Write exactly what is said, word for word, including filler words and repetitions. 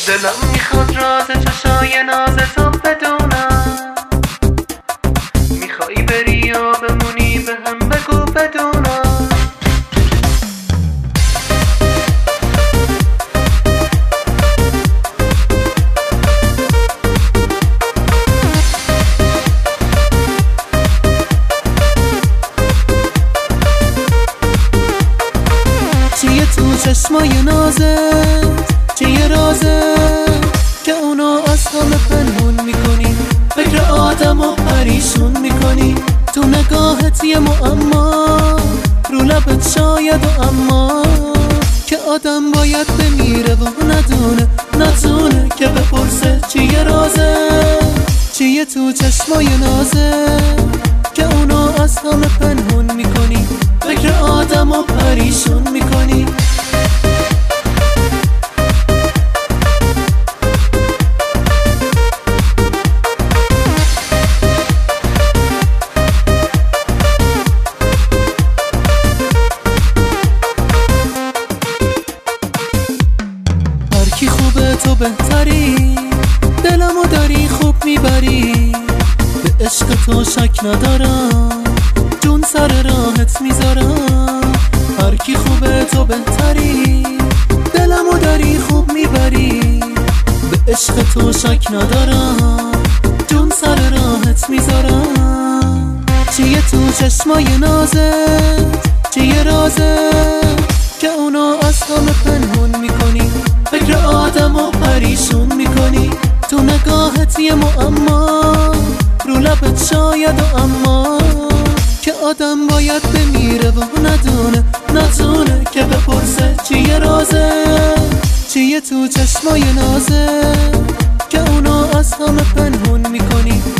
دلم میخواد راز چشای نازتو بدونم، میخوایی بری یا بمونی به هم بگو بدونم. چیه تو چشمای نازت، چیه رازه که اونو از همه پنهون میکنی، فکر آدم و پریشون میکنی. تو نگاهت یه معما، رو لبت شاید و اما، که آدم باید بمیره و ندونه نتونه که بپرسه چیه رازه. چیه تو چشمای نازت که اونو از همه پنهون میکنی، فکر آدم و پریشون میکنی. هرکی خوبه تو بهتری، دلمو داری خوب میبری، به عشق تو شک ندارم، جون سر راحت میذارم. هرکی خوبه تو بهتری، دلمو داری خوب میبری، به عشق تو شک ندارم، جون سر راحت میذارم. چیه تو چشمای نازت، چیه رازه که اونو از همه پنهون میکنی، فکر آدم و پریشون میکنی. تو نگاهت یه معما، رو لبت شاید و اما، که آدم باید بمیره و ندونه نتونه که بپرسه چیه رازه. چیه تو چشمای نازت که اونو از همه پنهون میکنی،